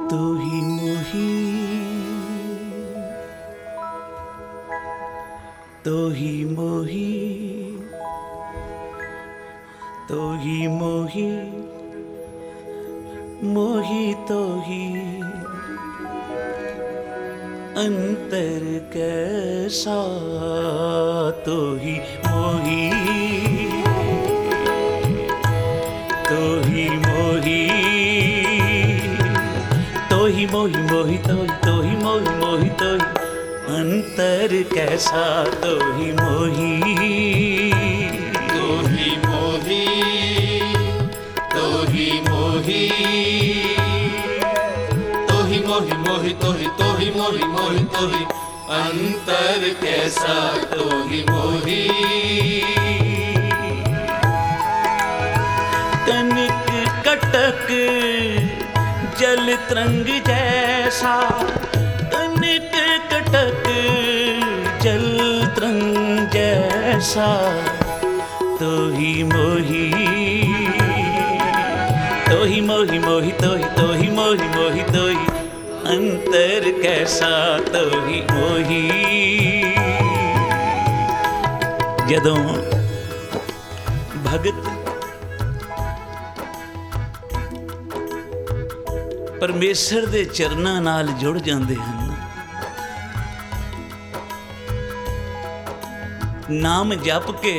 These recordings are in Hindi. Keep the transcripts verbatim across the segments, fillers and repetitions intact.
तू ही मोही, तू ही मोही, तू ही मोही, मोही तो ही अंतर कैसा, तो ही मोही, तो ही मोही, तो ही मोही मोही तो ही, तो ही मोही मोही तो ही अंतर कैसा, तो ही मोही, तो ही मोही, तो ही मोही, तो ही मोही मोही तो ही, तो ही मोही मोही तो ही अंतर कैसा, तो ही मोही। तनिक कटक जल तरंग जैसा, तनिक कटक जल तरंग जैसा, तो ही मोही, तो ही मोही मोही तो ही, तो ही मोही मोही तो ही अंतर कैसा, तो ही मोही। जदों भगत परमेश्वर ਦੇ ਚਰਨਾਂ ਨਾਲ ਜੁੜ ਜਾਂਦੇ ਹਨ, ਨਾਮ ਜਪ ਕੇ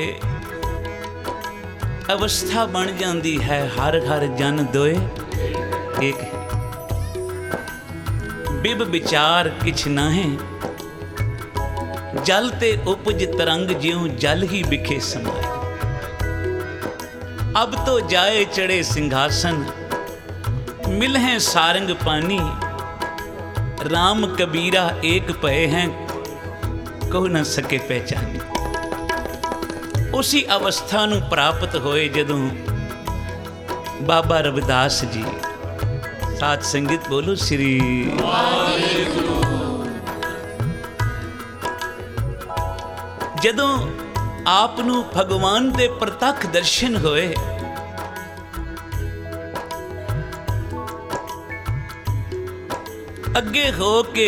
ਅਵਸਥਾ ਬਣ ਜਾਂਦੀ ਹੈ ਹਰ ਹਰ ਜਨ ਦੋਏ ਏਕ, ਬਿਬ ਵਿਚਾਰ ਕਿਛ ਨਾਹੀਂ, ਜਲ ਤੇ ਉਪਜ ਤਰੰਗ ਜਿਉ ਜਲ ਹੀ ਬਿਖੇ ਸਮਾਏ, ਅਬ ਤੋ ਜਾਏ ਚੜੇ ਸਿੰਘਾਸਨ, मिल हैं सारंग पानी, राम कबीरा एक पए हैं, को न सके पहचानी। उसी अवस्था नूं प्राप्त होए जदों बाबा रविदास जी, साथ संगीत बोलो श्री वाहिगुरु। जदों आप नूं भगवान दे प्रतख दर्शन होए, ਅੱਗੇ ਹੋ ਕੇ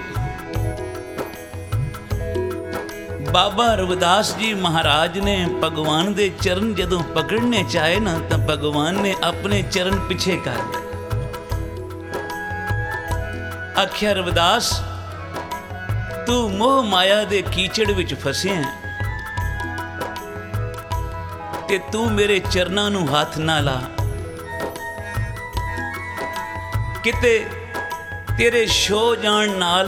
ਬਾਬਾ ਰਵਿਦਾਸ ਜੀ ਮਹਾਰਾਜ ਨੇ ਭਗਵਾਨ ਦੇ ਚਰਨ ਜਦੋਂ ਪਕੜਨੇ ਚਾਹੇ ਨਾ, ਤਾਂ ਭਗਵਾਨ ਨੇ ਆਪਣੇ ਚਰਨ ਪਿੱਛੇ ਕਰ ਲਏ। ਆਖਿਆ ਰਵਿਦਾਸ, ਤੂੰ ਮੋਹ ਮਾਇਆ ਦੇ ਕੀਚੜ ਵਿੱਚ ਫਸਿਆ ਤੇ ਤੂੰ ਮੇਰੇ ਚਰਨਾਂ ਨੂੰ ਹੱਥ ਨਾ ਲਾ, ਕਿਤੇ तेरे शो जान नाल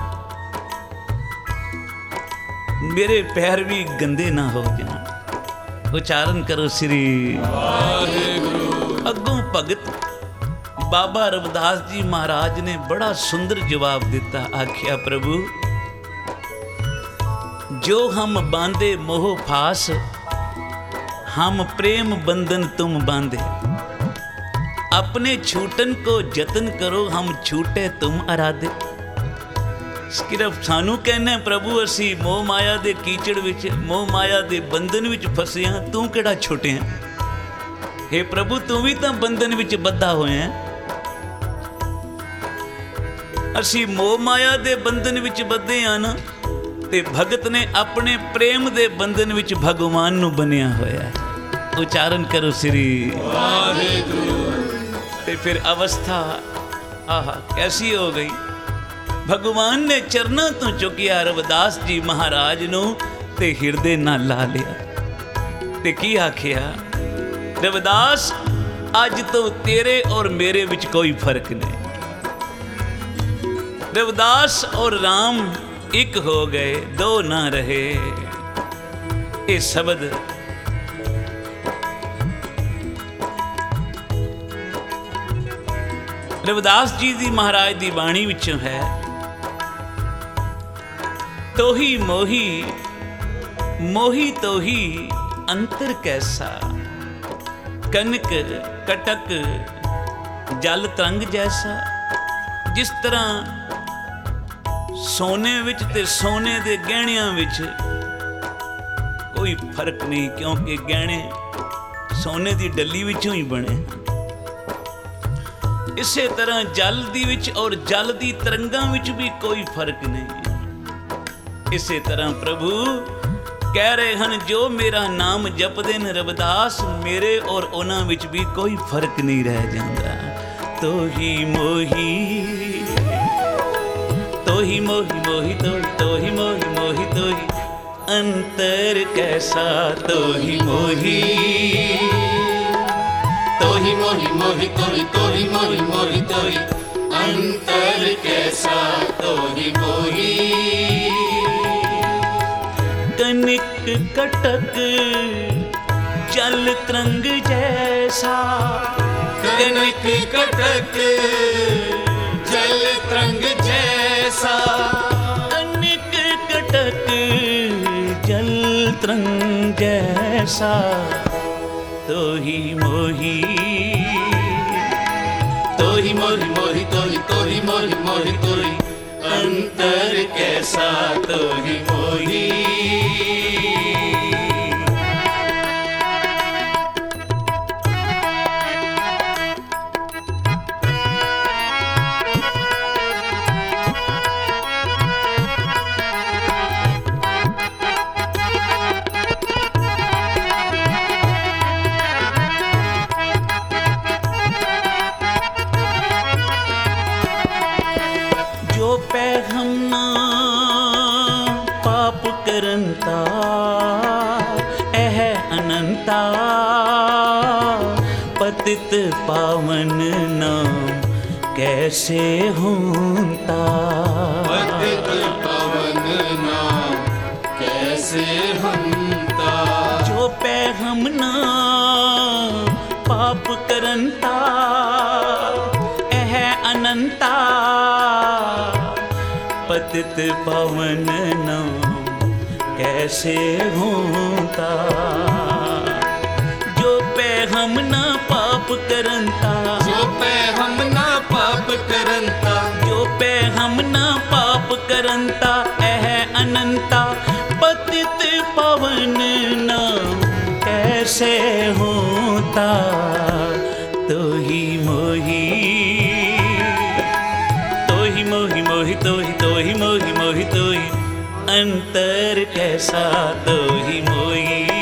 मेरे पैर भी गंदे ना हो जान। उच्चारण करो श्री वाहिगुरु। अगों भगत बाबा रविदास जी महाराज ने बड़ा सुंदर जवाब दिता, आख्या प्रभु जो हम बांधे मोह फास, हम प्रेम बंधन तुम बांधे, अपने छूटन को जतन करो, हम छूटे तुम अराधे। सिर्फ सानू कहना प्रभु असी मोह माया दे कीचड़ विच, मोह माया दे बंधन विच फसे हैं, तू केड़ा छुटे हैं? हे प्रभु तू भी तो बंधन विच बद्धा होए हैं, असी मोह माया दे बंधन विच बद्धे हैं ना, ते भगत ने अपने प्रेम दे बंधन विच भगवान नू बनिया होया है। उच्चारण करो श्री वाहिगुरु। ते फिर अवस्था आहा कैसी हो गई, भगवान ने चरना तो चुकिया रविदास जी महाराज नू ते हिरदे नाल ला लिया, ते की आखिया, रविदास अज तो तेरे और मेरे विच कोई फर्क नहीं, रविदास और राम एक हो गए दो ना रहे। ये शब्द रविदास जी दी महाराज दी बाणी विचों है। तो ही मोही, मोही तो ही अंतर कैसा, कनक कटक जल तरंग जैसा। जिस तरह सोने विच ते सोने दे गहणियां विच कोई फर्क नहीं, क्योंकि गहणे सोने दी डली विचों ही बने। ਇਸੇ ਤਰ੍ਹਾਂ ਜਲ ਦੀ ਵਿੱਚ ਔਰ ਜਲ ਦੀ ਤਰੰਗਾਂ ਵਿੱਚ ਵੀ ਕੋਈ ਫਰਕ ਨਹੀਂ। ਇਸੇ ਤਰ੍ਹਾਂ ਪ੍ਰਭੂ ਕਹਿ ਰਹੇ ਹਨ ਜੋ ਮੇਰਾ ਨਾਮ ਜਪਦੇ ਨੇ ਰਵਿਦਾਸ, ਮੇਰੇ ਔਰ ਉਹਨਾਂ ਵਿੱਚ ਵੀ ਕੋਈ ਫਰਕ ਨਹੀਂ ਰਹਿ ਜਾਂਦਾ। ਤੋਹੀ ਮੋਹੀ ਤੋਹੀ ਮੋਹੀ ਮੋਹੀ ਤੋਹੀ ਤੋਹੀ ਮੋਹੀ ਮੋਹੀ ਤੋਹੀ ਅੰਤਰ ਕੈਸਾ ਤੋਹੀ ਮੋਹੀ ਤੋਹੀ ਮੋਹੀ ਮੋਹੀ ਤੋਹੀ ਤੋਹੀ ਮੋਹੀ ਮੋਹੀ ਤੋਹੀ ਅੰਤਰ ਕੈਸਾ ਤੋਹੀ ਮੋਹੀ। कनिक कटक जल तरंग जैसा, कनिक कटक जल तरंग जैसा, कनिक कटक जल तरंग जैसा तोही मोही तोही मोही मोही तोही तोही मोही मोही तोही अंतर कैसा तोही मोही। पतित पावन नाम कैसे होता, पतित पावन नाम कैसे होता। जो पे हम ना पाप करंता एह अनंता, पतित पावन नाम कैसे होता। हम ना पाप करंता, जो पे हम ना पाप करंता, जो पे हम ना पाप करंता एह अनंता, पतित पावन नाम कैसे होता। तोही मोही तोही मोही मोही तोही तोही मोही मोही तोही अंतर कैसा तोही मोही।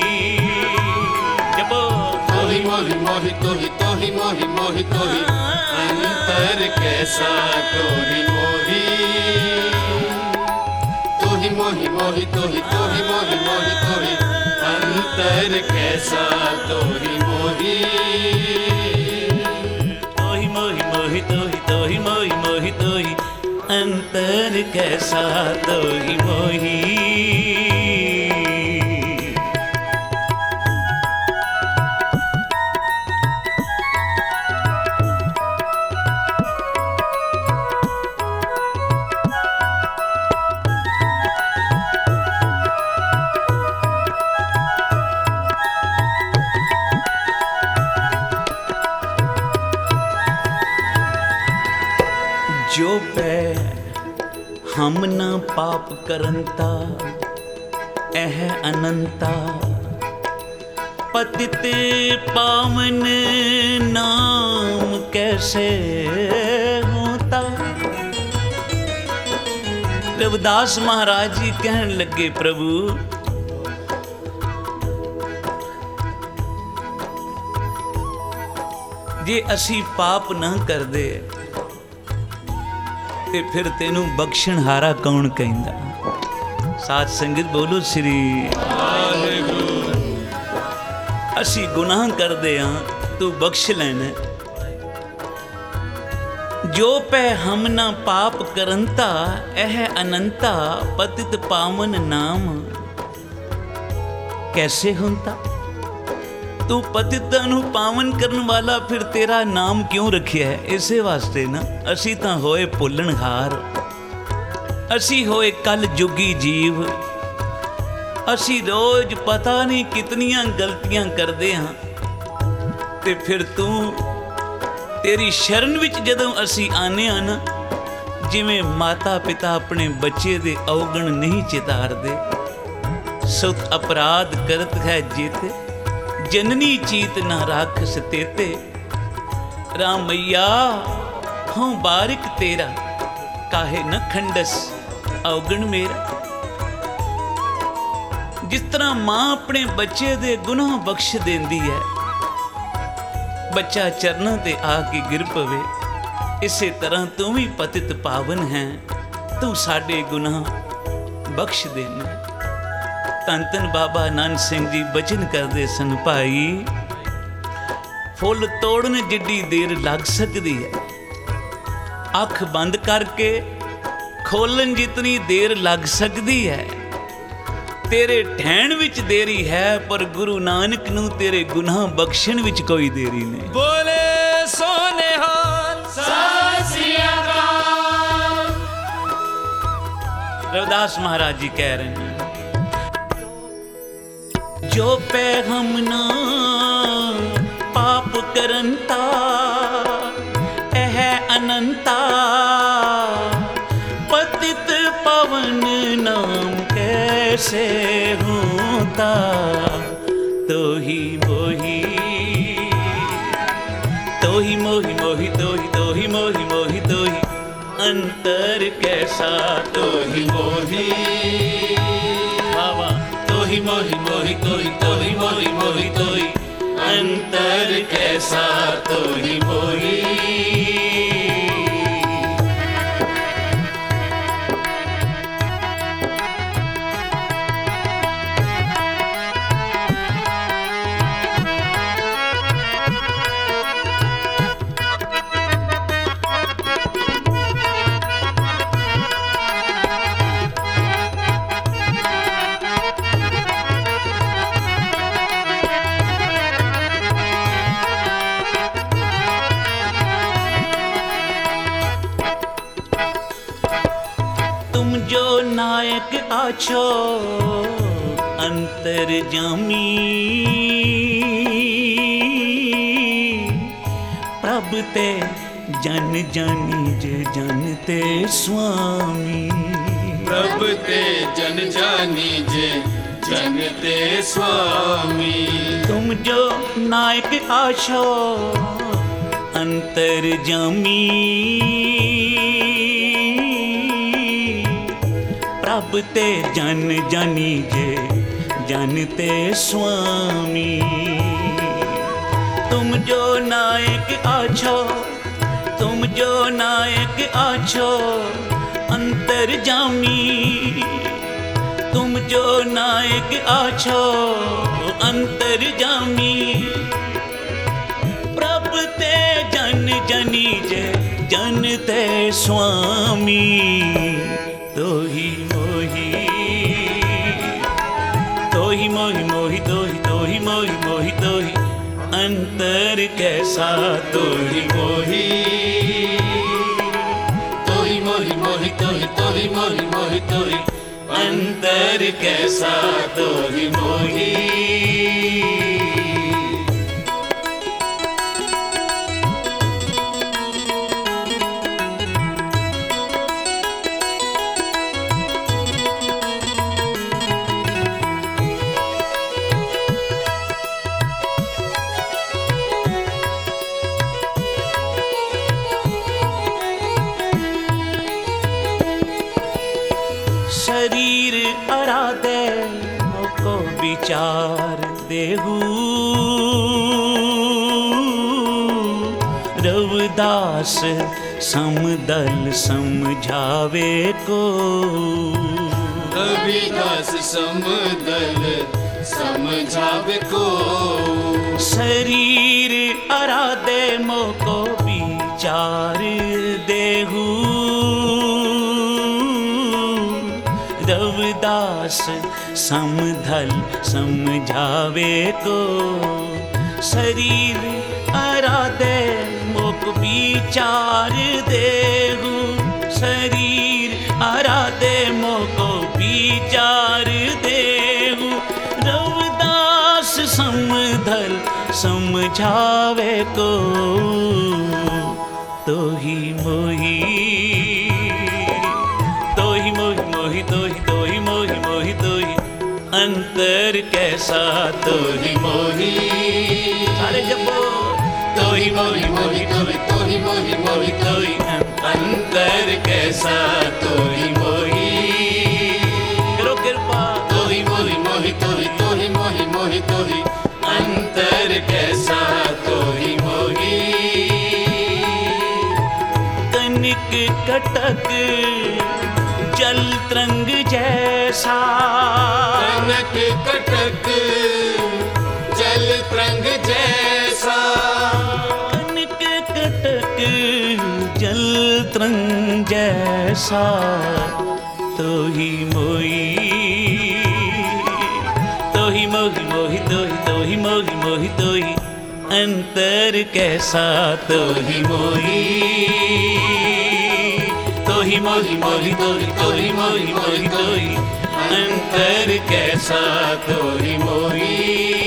मोही मोही तोही तोही मोही मोही तोही अंतर कैसा तोही मोही। तोही मोही मोही तोही तोही मोही मोही तोही अंतर कैसा तोही मोही। तोही मोही मोही तोही तोही मोही मोही तोही अंतर कैसा तोही मोही। जो पै हम न पाप करंता एह अनंता, पतित पावन नाम कैसे होता। रविदास महाराज जी कहने लगे प्रभु जे असी पाप ना करदे ਤੇ ਫਿਰ ਤੈਨੂੰ ਬਖਸ਼ਣਹਾਰਾ ਕੌਣ ਕਹਿੰਦਾ। ਸਾਧ ਸੰਗਤ ਬੋਲੋ ਸ੍ਰੀ ਵਾਹਿਗੁਰੂ। ਅਸੀਂ ਗੁਨਾਹ ਕਰਦੇ ਹਾਂ ਤੂੰ ਬਖਸ਼ ਲੈਣਾ। ਜੋ ਪੈ ਹਮ ਨਾ ਪਾਪ ਕਰੰਤਾ ਇਹ ਅਨੰਤਾ, ਪਤਿਤ ਪਾਵਨ ਨਾਮ ਕੈਸੇ ਹੁੰਦਾ। तू पतितां नूं पावन करन वाला फिर तेरा नाम क्यों रखिया है। इसे वास्ते ना असी तां होए भुल्लणहार, असी होए कल जुगी जीव, असी रोज पता नहीं कितनियां गलतियां करदे हां। ते फिर तू तेरी शरण विच जदों असी आने आ ना, जिवें माता पिता अपने बच्चे दे अवगण नहीं चितारदे, सुत अपराध करत है जेते, जननी चीत ना राख सतेते। राम मैया अखों बारिक तेरा काहे न खंडस अवगण मेरा। जिस तरह मां अपने बच्चे दे गुनाह बख्श देंदी है, बच्चा चरनां ते आके गिर पवे, इसे तरह तू भी पतित पावन है, तू साडे गुनाह बख्श देना। धन धन बाबा नानक सिंह जी बचन करते सन, भाई फुल तोड़न जिड्डी देर लग सकती है, अख बंद करके खोलन जितनी देर लग सकती है, तेरे ठहण विच देरी है, पर गुरु नानक नू तेरे गुनाह बख्शण विच कोई देरी नहीं। बोले सोने हाल सत श्री अकाल। रविदास महाराज जी कह रहे हैं, जो पे हम ना पाप करंता एह अनंता, पतित पवन नाम कैसे होता, तो ही मोही तो ही मोही मोही तो ही तो ही मोही मोही तो ही अंतर कैसा, तो ही मोही बाबा, तो ही मोही मोही तो ही तो ही मोही मोही तो ही अंतर कैसा, तो ही मोही। नायक आछो अंतर जामी, प्रभ ते जन जानी जे जानते स्वामी, प्रभ ते जन जानी जे जानते स्वामी। तुम जो नायक आछो अंतर जामी, प्रभ ते जन जानी जे जानते स्वामी। तुम जो नायक आछो, तुम जो नायक आछो अंतर जामी, तुम जो नायक आछो अंतर जामी, प्रभ ते जन जानी जे जानते स्वामी, तो ही मोही तो ही मोही मोही तो ही तो ही मोही मोही तो ही अंतर कैसा, तो ही मोही तो ही मोही मोही तो ही तो ही मोही मोही तो ही अंतर कैसा, तो ही मोही। शरीर आराधे मोको विचार देहू, रविदास समदल समझावे को, रविदास समदल समझावे को। शरीर आराधे मोको विचार देहू, रविदास समधल समझावे को। शरीर आराधे मोक विचार देहू, शरीर आराधे मोको विचार देहू, रविदास समधल समझावे को, तो ही मोही तो ही मोही मोही तो ही तो ही मोही मोही तो ही अंतर कैसा, तो ही मोही सारे जपो, तो ही मोही मोही तो ही तो ही मोही मोही तो ही कनिक कटक जल तरंग जैसा, कनक कटक जल तरंग जैसा, कनिक कटक जल तरंग जैसा, तो ही मोही तो ही मोही मोही तो ही तो ही मोही मोही तो ही अंतर कैसा, तो ही मोही तो ही मोही मोही तो ही तो ही मोही मोही तो ही अंतर कैसा, तो ही मोही।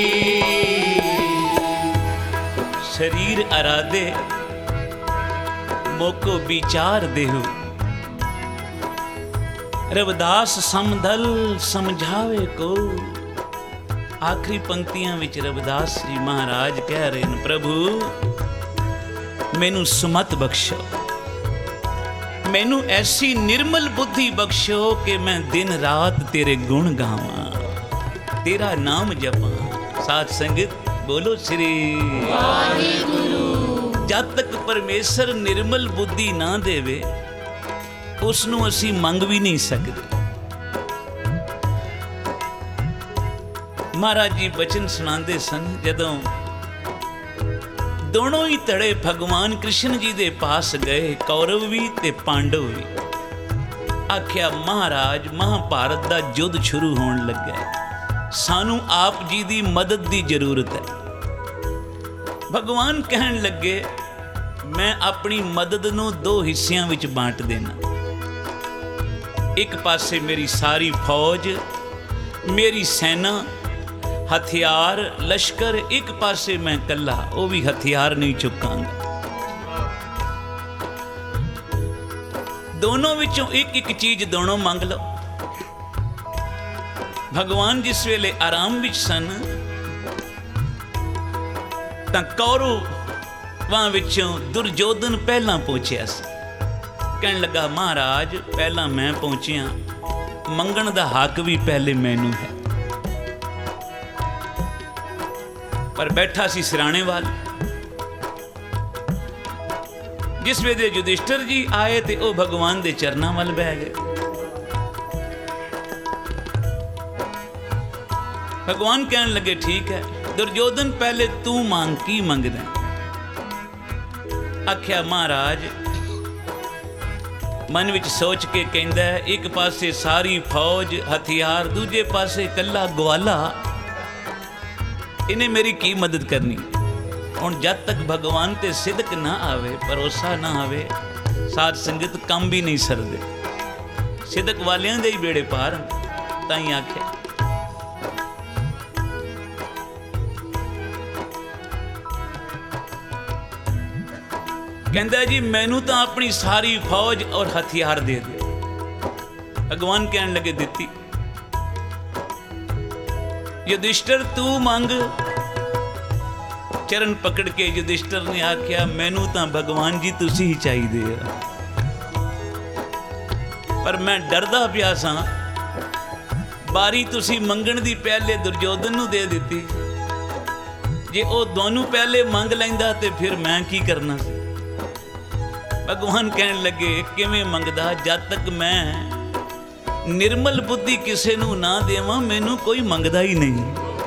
शरीर आराधे मोको विचार देहु, रविदास समदल समझावे को। आखिरी पंक्तियां विच रविदास जी महाराज कह रहे हैं, प्रभु मैनू सुमत बख्शो, मैनू ऐसी निर्मल बुद्धि बख्शो कि मैं दिन रात तेरे गुण गावां, तेरा नाम जपां। साध संगत बोलो श्री वाहिगुरु। जब तक परमेश्वर निर्मल बुद्धि ना देवे उसनू असी मंग भी नहीं सकते। महाराज जी बचन सुनाते सन, जदों दोनों ही धड़े भगवान कृष्ण जी दे पास गए, कौरव भी ते पांडव भी। आख्या महाराज महाभारत दा युद्ध शुरू होने लगा, सानू आप जी दी मदद दी जरूरत है। भगवान कहन लगे, मैं अपनी मदद नू दो हिस्सियां विच बांट देना। एक पासे मेरी सारी फौज, मेरी सेना, हथियार लश्कर, एक पासे मैं कला, वो भी हथियार नहीं चुकांगा। दोनों विचों एक एक चीज दोनों मंग लो। भगवान जिस वेले आराम विच सन तां कौरवां विचों दुर्योधन पहला पहुंचिया सी। कहन लगा, महाराज पहला मैं पहुंचिया, मंगण दा हक भी पहले मैनू है। पर बैठा सी सिराने वाल। जिस वेले युधिष्ठिर जी आए ते ओ भगवान दे चरनां वल बह गए। भगवान कहन लगे, ठीक है दुर्योधन पहले तू मांग, की मंगदा? आख्या महाराज मन विच सोच के कहंदा है, एक पासे सारी फौज हथियार, दूजे पासे कला ग्वाला, इन्हें मेरी की मदद करनी। हुण जब तक भगवान ते सिदक ना आवे, भरोसा ना आवे, साध संगत कम भी नहीं सरदे। सिदक वालियां दे ही बेड़े पार। ताई आख्या कहंदा जी मैनू तो अपनी सारी फौज और हथियार दे दे। भगवान कहन लगे, दिती। युधिष्ठिर तू मंग। चरण पकड़ के युधिष्ठिर ने आख्या, मैनू तो भगवान जी तुसी ही चाहिए, पर मैं डरदा पिया सा, बारी तुसी मंगण दी पहले दुर्योधन नू दे दिती। जे ओ दोनों पहले मंग लैंदा ते फिर मैं की करना सी। भगवान कहन लगे, किवें मंगदा? जद तक मैं निर्मल बुद्धि किसे नू ना देवां, मैनू कोई मंगदा ही नहीं।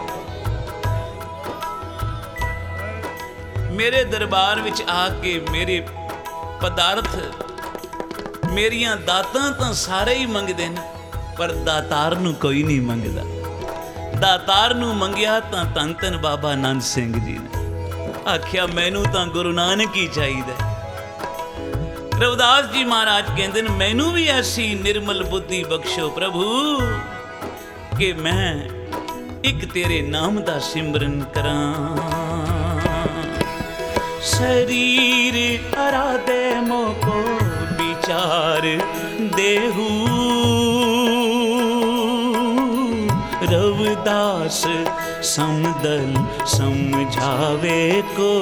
मेरे दरबार विच आके मेरे पदार्थ, मेरियां दातां तां सारे ही मंगदे ने, पर दातार नू कोई नहीं मंगदा। दातार नू मंगिया तां धन धन बाबा नंद सिंह जी ने। आख्या मैनू तां गुरु नानक ही चाहिए। रविदास जी महाराज कहते हैं, मैनू भी ऐसी निर्मल बुद्धि बख्शो प्रभु कि मैं एक तेरे नाम दा सिमरन करां। शरीर आराधे मोको विचार देहू, रविदास समदल समझावे को,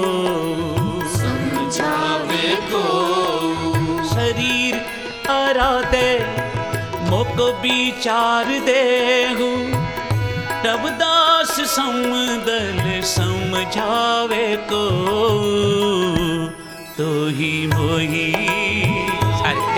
समझावे को। शरीर आराधे मोको विचार देहू, रविदास समदल समझावे को, तो ही मोही